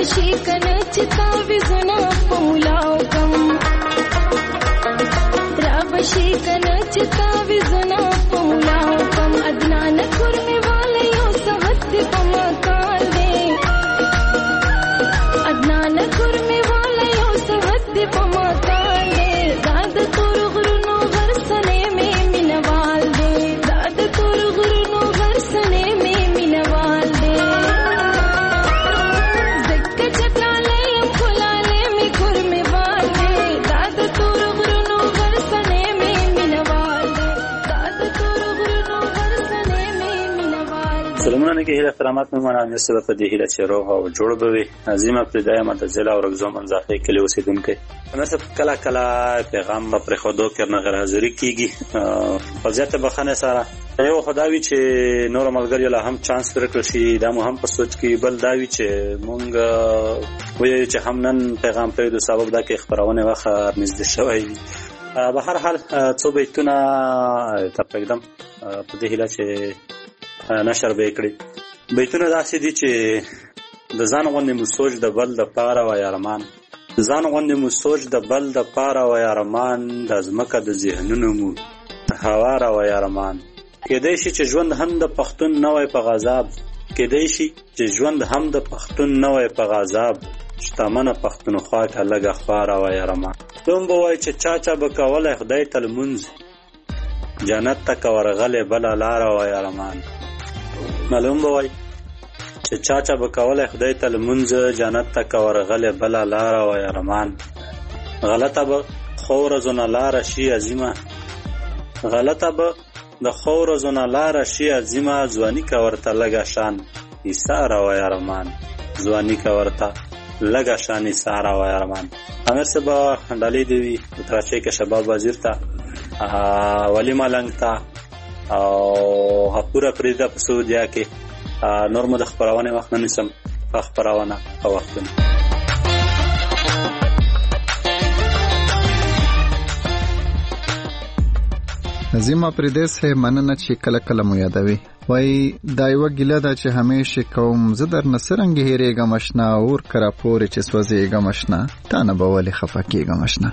بشي کنه چې تعویذونه په ملاو کم را بشي کنه چې تعویذونه په ملاو کم ادنان کورمه والے یو سحت په مکان دے ادنان کورمه والے یو سحت په مکان دے داد تور غرونو غرسنه می مینوال دے داد تور غرونو غرسنه می مینوال دے زکه چکاله یم کلاله می کورمه والے داد تور غرونو غرسنه می مینوال دے داد تور غرونو غرسنه می مینوال سلامونه کې هیله احترامات مې منه نسبت په دې هیله چې روغ او جوړ بوي عظیمه پردای متزله او رغزو منځخې کلی اوسیدونکو نسب کله کله پیغام پر خودو کرنه غیر حاضری کیږي فضیلت بخنه سره یو خداوی چې نور ملګری له هم چانس ورکړ شي دا مو هم په سوچ کې بل داوی چې مونږ وایو چې هم نن پیغام په دې سبب دا کې خبرونه واخه نږدې شوی به هر حال څو بیتونه تقریبا په دې هیله چې نشر به کړی بیتونه داسې دي چې د ځان غوندې مو سوچ د بل د پاره و یارمان ځان غوندې مو سوچ د بل د پاره و یارمان د ځمکه د ذهنونو مو هواره و یارمان کېدای شي چې ژوند هم د پښتون نه وای په غضب کېدای شي چې ژوند هم د پښتون نه وای په غضب شتمنه پښتونخوا ته لږه خواره و یارمان دوم به وای چې چا به کولی خدای ته لمونځ جنت ته که ورغلی بله لاره و یارمان معلوم به وای چې چا به کولی خدای ته لمونځ جنت ته که ورغلی بله لاره و یارمان غلطه به خو ورځونه لاره شي عظیمه غلطه به د خو ورځونه لاره شي عظیمه ځواني که ورته لږه شان ایساره و یارمان ځواني که ورته لږه شان ایساره و یارمان امیر صاحب ډالۍ دی وي تراچۍ کې شباب وزیر ته ولی ملنګ ته او پوره پریده په سعودیا کې نور مو د خبرونه وخت نه نسم په خبرونه په وختونه نظیم پردیس ہے مننه چې کله کله مو یادوي وای دا یو ګیله ده چې همیشه کوم زه در نسرنګ هېریږم آشنا اور کرا پورې چې سوځېږم آشنا تا نه به ولې خفه کېږم آشنا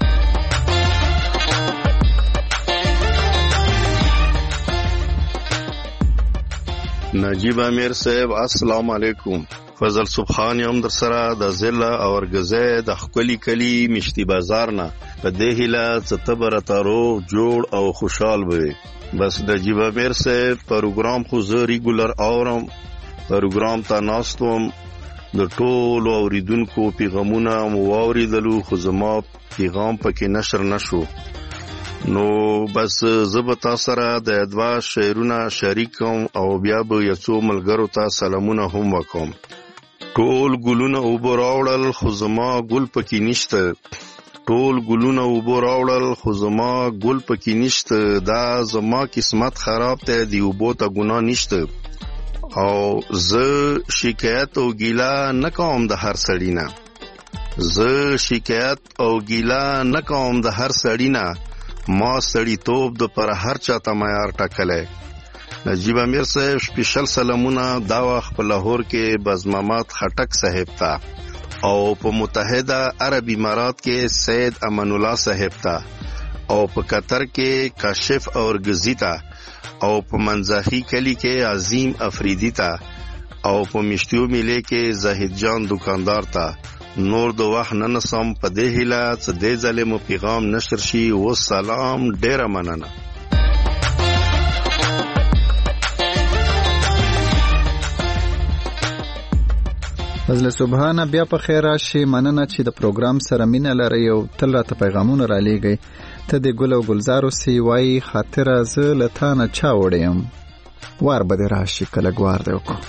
نجیب امیر صاحب السلام علیکم فضل سبحان یم در سره د ضلع او ارګزه د خپلی کلی مشتی بازار نه په دې هیله ستبر تارو جوړ او خوشحال وي بس د نجیب امیر صاحب پروګرام خو زه ریګولر اورم پروګرام ته ناستوم د ټولو اوریدونکو پیغامونه مو واوریدلو خو زما پیغام پکې نشر نشو نو بس زبتا سره د ادوا شعرونه شریکم او بیا به یڅو ملګرو ته سلامونه هم وکم ټول ګلونه وبراوړل خو زما ګل پکې نشته ټول ګلونه وبراوړل خو زما ګل پکې نشته دا زما قسمت خراب ته دی وبو ته ګناه نشته او زه شکایت او ګیلا نه کوم د هر سړی نه زه شکایت او ګیلا نه کوم د هر سړی نه ما سړی توپ د پر هر چاته معیار ټاکلې نجیب امیر صاحب سپیشل سلامونه دا وخت په لاهور کې بزمامات خټک صاحب ته او په متحده عرب امارات کې سید امان الله صاحب ته او په قطر کې کاشف اور غزیتا او په منځخي کلی کې عظیم افریدی ته او په مشتیو میله کې زاهد جان دکاندار ته نور دو وخت ننسم په دې هیله چې دې ظالم پیغام نشر شي و سلام ډیر مننه فضل سبحانه بیا په خیر راشي مننه چې د پروګرام سره مینه لري او تل راته پیغامونه را لېږئ ته د ګل او ګلزارو سی وای خاطره زه لته نه چا وړم وار به راشي کله ګوار دی وکړو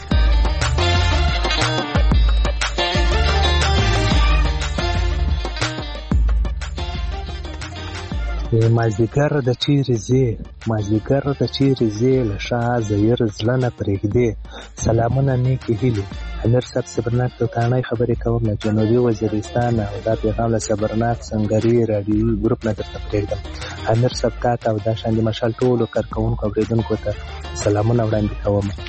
مازدیګر د چیرې ځې مازدیګر د چیرې ځې له شا زیر زړه نه پرېږدې سلامونه نیکې هیلې امیر صاحب صبرناک توتانی خبرې کوم له جنوبي وزیرستان او دا پیغام له صبرناک سنگري رادیوي ګروپ نه درته پرېږدم امیر صاحب تا ته او دا شان د مشال ټولو کارکوونکو اورېدونکو ته سلامونه وړاندې کوم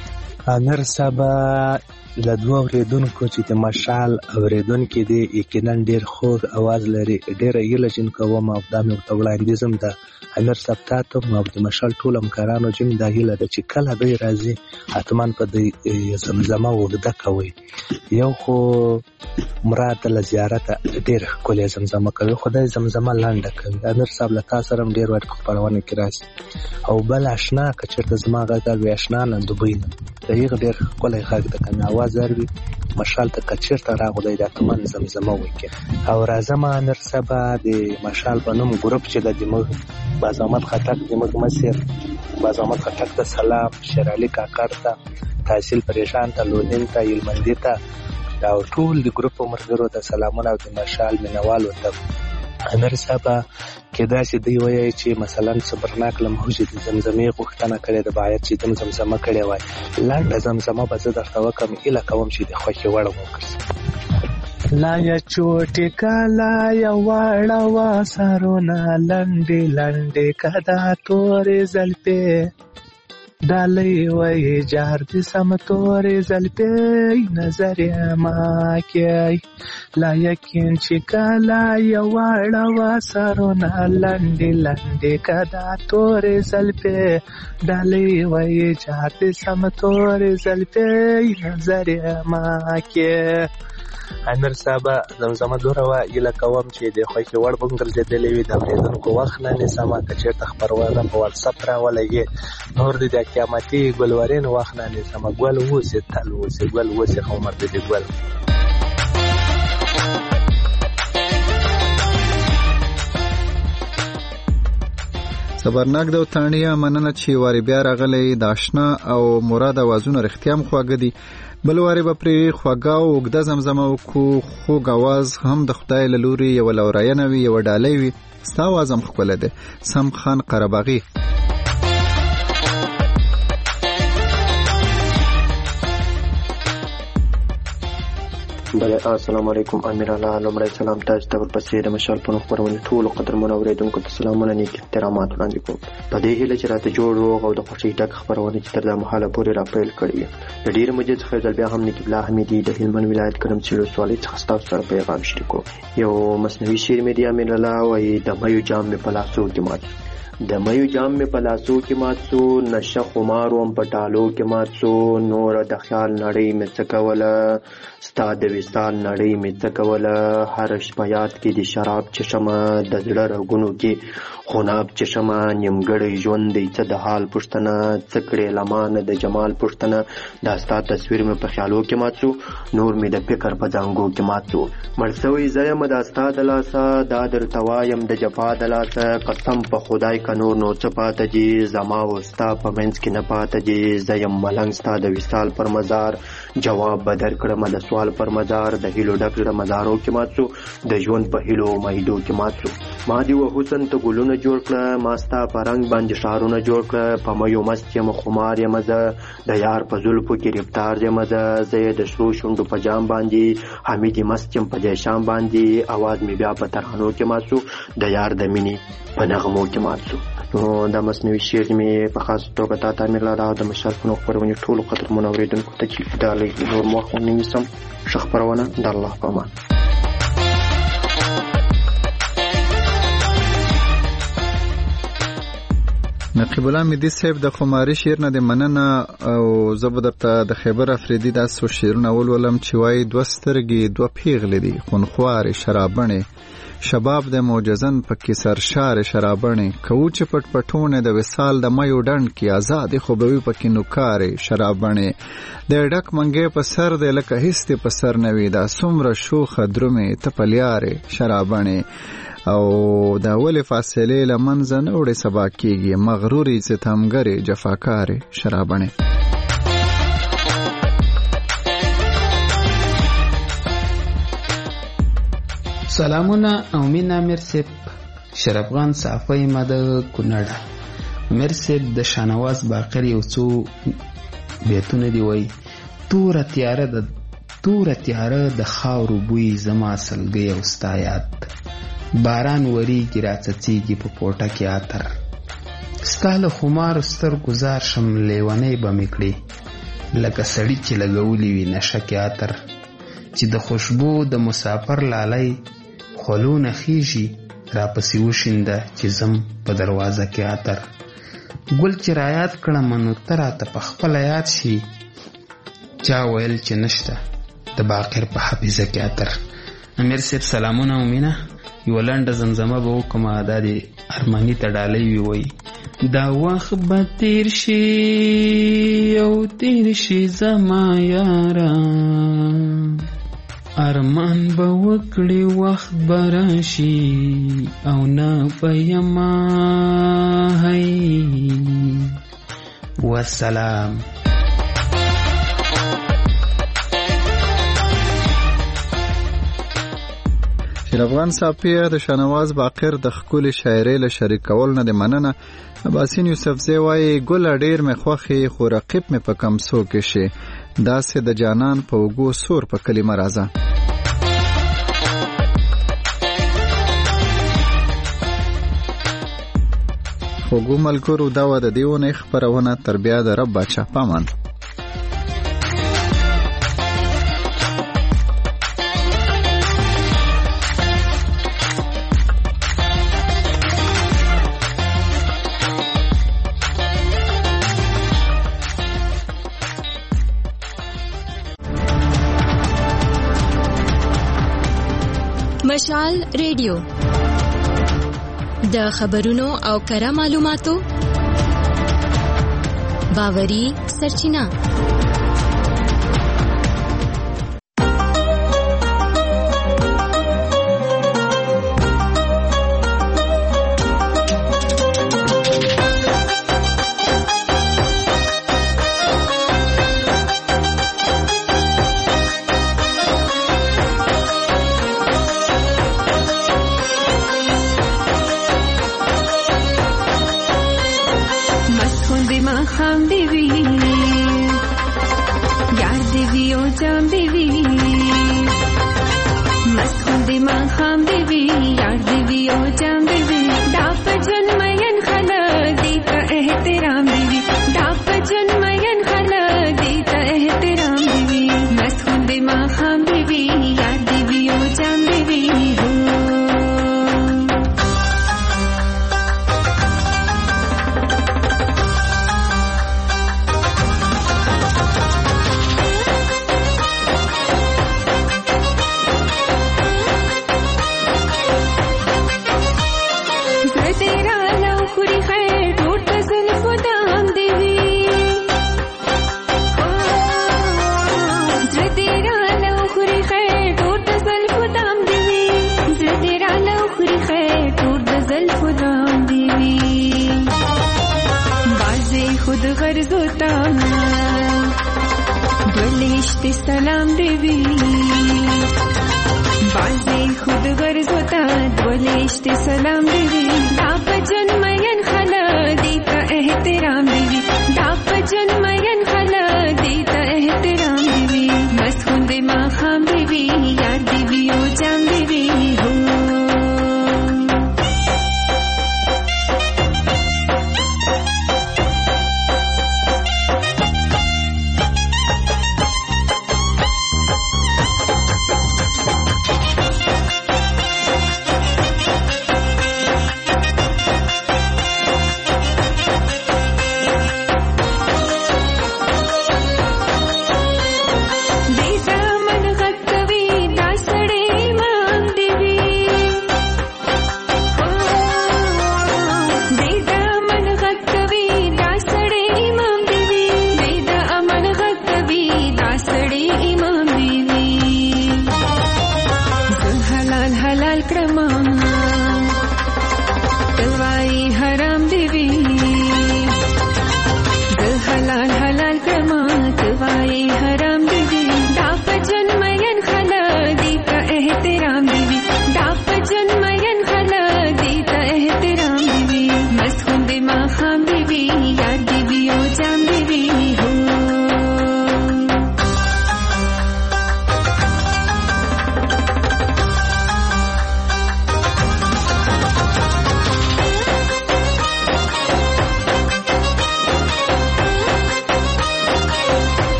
امیر صاحب له دوه اورېدونکو چې د مشال اورېدونکي دي یقینا ډېر خوږ اواز لري، ډېره هیله جن کوم او دا مې ورته وړاندیز هم ده امیر صاحب تاته او د مشال ټولو همکارانو جن دا هیله ده چې کله دوی راځي حتما په د زمزمه اوږده کوئ. یو خو مراد له زیارته ډېره ښکلې زمزمه کوي، خدای زمزمه لنډه کوي. امیر صاحب له تا سره هم ډېر وخت په خپرونه کې راشي. او بل اشنا که چېرته زما غږ وي اشنا نه دوبۍ نه د هغه ډېر ښکلی غږ ده، که مې اواز اروي مشال ته که چېرته راغلی دا تمن زمزمه وکړي. او راځم امیر صاحب د مشال په نوم ګروپ چې د زموږ باز احمد خټک زموږ مشر باز احمد خټک ته سلام، شیر علي کاکړ ته، تحصیل پریشان ته، لودین ته، هلمندي ته او ټول د ګروپ ملګرو ته سلامونه او د مشال مینوالو ته. امیر صاحب کېدای شي دوی وایي چې مثلا صبرناک له موجې د زمزمې غوښتنه کړې ده، باید چې دوم زمزمه کړې وای. لنډه زمزمه به زه درته وکړم، هیله کوم چې د خوښې وړ وګرځي. لا یا چوټې کالا یا واړه سرونه لنډې لنډې کدا تورې زلفې ډالۍ وایي جار دې سم تورې زلفې نظر ما کوي. لا یقین چې کالا یا واړه سرونه لنډې لنډې کدا تورې زلفې ډالۍ وایي جار دې سم تورې زلفې نظر ما کوي. امیر صاحب زمزمه دوره وه، هیله کوم چې د خوښې وړ به ګرځېدلې وي، د اورېدونکو وخت نه نیسمه. که چېرته خپرونه په واتساپ راولګې نور دې د قیامتي ګلورین وخت نه نیسمه. ګل اوسې تل اوسې، ګل اوسې خو عمر دې ګل. صبرناک د وطنیه مننه چې واري بیا راغلی. د آشنا او مراد اوازونه رښتیا هم خواږه دي. بل واري به پرې خواږه او اوږده زمزمه وکړو. خوږ اواز هم د خدای له لورې یوه لوراینه وي، یوه ډالۍ وي. ستا اواز هم ښکلی دی. سم خان قرهباغي بله السلام علیکم. امیر الله لومړی سلام تاسو ته، ورپسې د مشال په نوم خپرونې ټولو قدرمنو اورېدونکو ته سلامونه، نیک احترامات وړاندې کوم. په دې هیله چې راته جوړ روغ او د خوښۍ ډک خپرونې چې تر دا مهاله پورې راپیل کړې وي. د ډېرې مودې څخه یو ځل بیا هم نقیب الله حمیدي د هلمند ولایت ګرمسیر ولسوالۍ څخه ستاسو سره پیغام شریکو. یو مصنوعي شعر مې دی. امیر الله وایي د میو جام مې په لاسو کې مات شو، د میو جام مې په لاسو کې مات شو، نشه خمار وم په ټالو کې مات شو، نور د خیال نړۍ مې څه کوله، ستا د وصال نړۍ مې څه کوله، هر شپه یاد کې د شراب چشمه، د زړه رګونو کې خوناب چشمه، نیمګړی ژوند دی څه د حال پوښتنه، څه کړې لمانه د جمال پوښتنه، دا ستا تصویر مې په خیالو کې مات شو، نور مې د فکر په زانګو کې مات شو، مړ سوی زه یم دا ستا د لاسه، دا درته وایم د جفا د لاسه، قسم په خدای که نور نو څه پاته دي، زما او ستا په منځ کې نه پاته دي، زه یم ملنګ ستا د وصال پر مزار، جواب به درکړم د سوال پر مزار، د هیلو ډک زړه مزارو کې مات شو، د ژوند په هیلو امیدو کې مات شو، ما دې و حسن ته ګلونه جوړ کړه، ما ستا په رنګ باندې ښارونه جوړ کړه، په میو مست یم خمار یم زه، د یار په زلفو کې رفتار یم زه یې د سرو شونډو په جام باندې، حمید مست یم په دې شام باندې، اواز مې بیا په ترانو کې مات شو، د یار د مینې په نغمو کې مات شو. نو دا مصنوعي شعر مې په خاص توګه تا ته امیر الله او د مشال په نوم خپرونې ټولو قدرمنو اورېدونکو ته چې دا لږ نور مو وخت ونه نیسم، ښه خپرونه د الله په امان. نقیب الله مدي صاحب د خماري شعر نه د مننه او زه به درته د خیبر افریدي داسې شعرونه ولولم چې وایي دوه سترګې دوه پیغلې دي خونخوارې شرابڼې شباب د معجزن پکې سرشارې شرابڼې کوو چې پټ پټونه د وصال د میو ډنډ کې آزادې خوبوي پکې نوکارې شرابڼې د ډک منګې په سر دی لکه هیڅ دې په سر نه وي دا څومره شوخه درومې ته پلیارې شرابڼې او دا ولې فاصلې له منځه نه وړې سبا کېږي مغرورې ستمګرې جفاکارې شرابڼې. سلامونه او مینه امیر صاحب، شرفغان صافی ما د کونړ. امیر صاحب د شانواز باقر یو څو بیتونه دی وای توره تیاره د خاورو بوی زما سلګي او ستا یاد باران وریږي راڅڅیږي په پورټه کې عطر ستا له خمار ستر گزار شم لیونی به مې کړې لکه سړی چې لګولی وي نشه کې عطر، چې د خوشبو د مسافر لالی خولونه خیږي، راپسې وشینده چې زم په دروازه کې عطر. ګل چې رایاد کړم نو ته راته په خپله یاد شي، چا ویل چې نشته د باقر په حافظه کې عطر. امیر صاحب سلامونه او مینه. یوه لنډه زمزمه به وکړم، دا د ارماني ته ډالۍ وي. وایي دا وخت به تیر شي او تیر شي زما یاره، ارمان به وکړي وخت به راشي او نه به یما. هی والسلام. شیر افغان صاحب د شاهنواز باقر د ښکلې شاعرۍ له شریکول نه د مننه. باسین یوسفزی وایي ګله ډېر مې خوښې خو رقیب مې په کمسو کې شي، داسې د جانان په اوږو سور په کلمه راځه. خوږو ملګرو دا وه د دې اونۍ خپرونه، تر بیا د رب باچا پامان. مشال ریډیو د خبرونو او کره معلوماتو باوري سرچینه.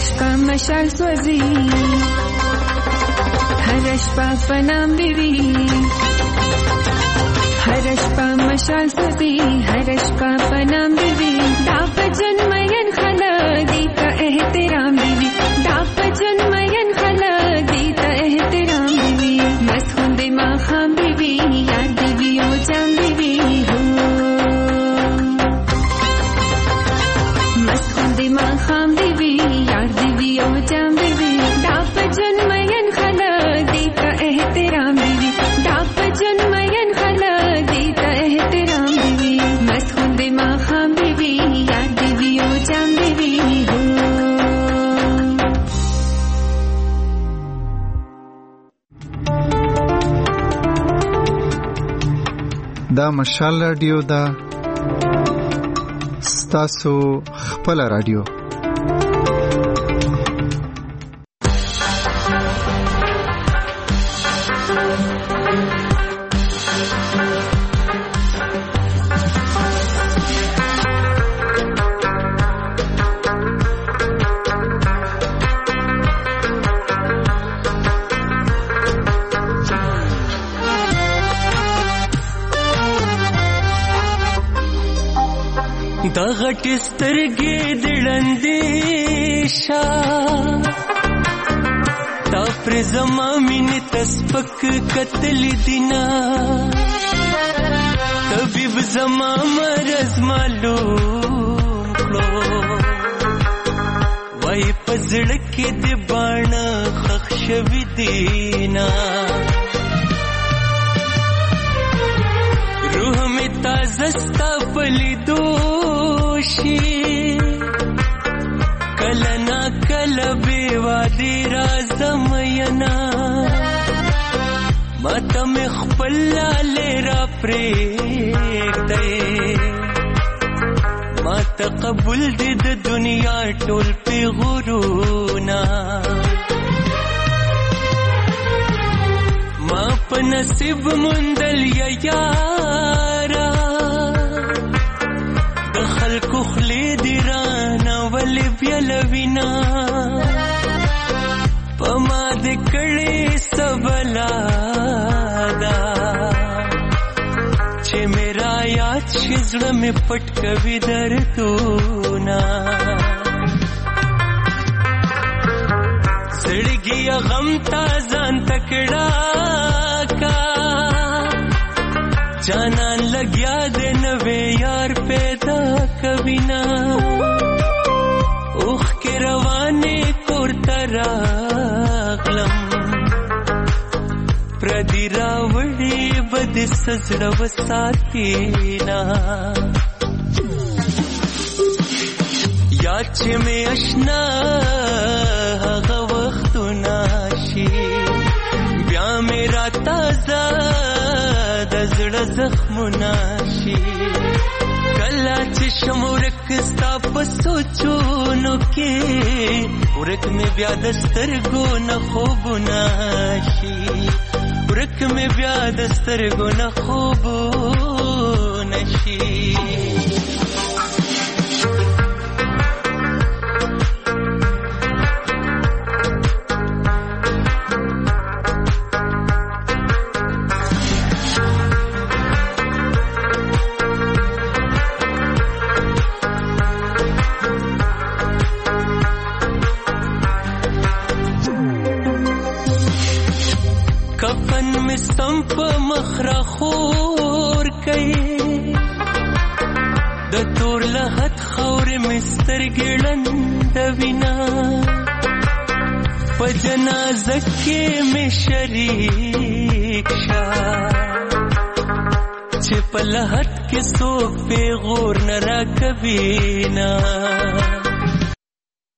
شپه مشال سوځي هر شپه په نام دی وی هر شپه مشال سوځي هر شپه په نام دی وی دا په جنمین خلک دی ته احترام دی وی دا په جنمین خلک دی ته احترام دی وی بس خوندې ما خام دی وی یاد دی وی او جام دی وی بس خوندې ما خام دی وی یاد دی وی او جام دی وی دا په جنمین خلک دی ته احترام دی وی دا په جنمین خلک دی ته احترام دی وی بس خوندې ما خام دی وی یاد دی وی او جام دی وی دا مشال رادیو دا ستاسو خپل رادیو دا غټ سترګې دړندې شا تا پر زما مینې تسپک قتل دینا طبيب زما مرز معلوم کړو وای پزړ کې دې باڼه خخ شوي دینا روح می تازه ستا پلی دوشی کله نا کله بیوادی رازم ینا ما تم خپل لاله را پریک دی ما تقبل دی د دنیا ټول پی غرونا ما په نصیب مندل یا یارا د خلکو خلی دی رانا ولی بیلوینا په ما د کړي سبلا دا چې میرا یاد شي زړه مې پټ کوي دردونه زړګي غم تا ځان تکړه کا جانان لګیا دې نوې یار پیدا کبینا اوخ کې روانې کور تراغلم پردی راوړې بد سزړه وساتینا یاد چې مې آشنا هغه وختونه شي بیا مې را تازه د زړه زخمونه شي کله چې شم ورک ستا په سوچونو کې ورک مې بیا د سترګو نه خوبونه شي ورک مې بیا د سترګو نه خوبونه شي سمپ مخرا خور کئی د تور لحد خور مستر گلن دوینا په جنازه کې مې شریک شا چې په لحد کې څوک پیغور نه را کوینا